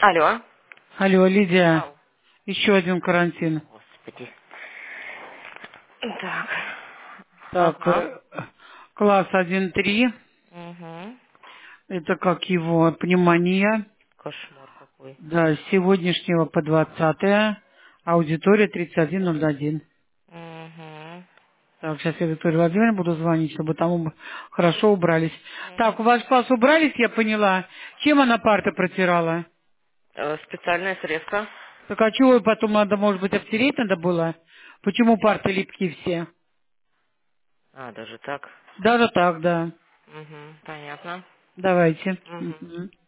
Алло. Алло, Лидия, Ау. еще один карантин. Господи. Так. Так, Ага. класс 1-3, Угу. это как его, пневмония, Кошмар какой. да, с сегодняшнего по 20, аудитория 3101. Угу. Так, сейчас я Викторию Владимировне буду звонить, чтобы там хорошо убрались. Так, у вас класс убрались, я поняла. Чем она парты протирала? Специальное средство. Так а чего потом надо, может быть, обтереть надо было? Почему парты липкие все? Даже так. Даже так, да. Угу. Понятно. Давайте. Угу. Мгм.